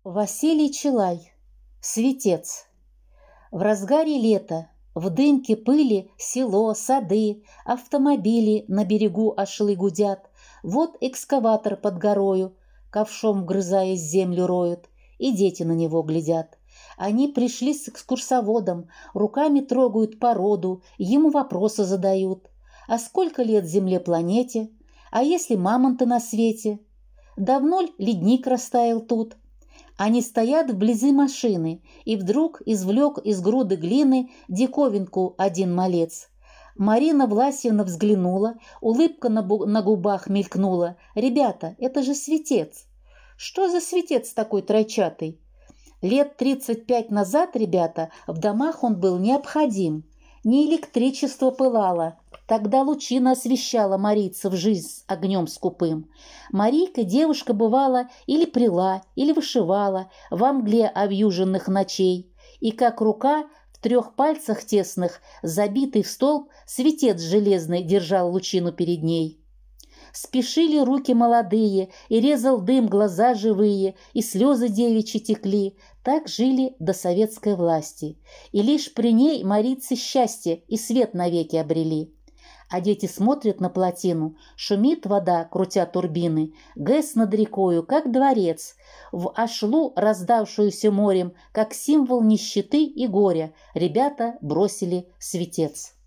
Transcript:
Василий Челай. Светец. В разгаре лета, в дымке пыли село, сады, автомобили на берегу ошлы гудят. Вот экскаватор под горою, ковшом вгрызаясь землю роют, и дети на него глядят. Они пришли с экскурсоводом, руками трогают породу, ему вопросы задают. А сколько лет Земле планете? А если мамонты на свете? Давно ль ледник растаял тут? Они стоят вблизи машины, и вдруг извлек из груды глины диковинку один малец. Марина Власьевна взглянула, улыбка на губах мелькнула. «Ребята, это же светец!» «Что за светец такой тройчатый?» Лет 35 назад, ребята, в домах он был необходим. Не электричество пылало, тогда лучина освещала марийцев жизнь с огнем скупым. Марийка девушка бывала или пряла, или вышивала во мгле объюженных ночей. И как рука в 3 пальцах тесных, забитый в столб, светец железный держал лучину перед ней. Спешили руки молодые, и резал дым глаза живые, и слезы девичьи текли. Так жили до советской власти. И лишь при ней марийцы счастье и свет навеки обрели. А дети смотрят на плотину, шумит вода, крутя турбины, ГЭС над рекою, как дворец, в ошлу, раздавшуюся морем, как символ нищеты и горя, ребята бросили светец.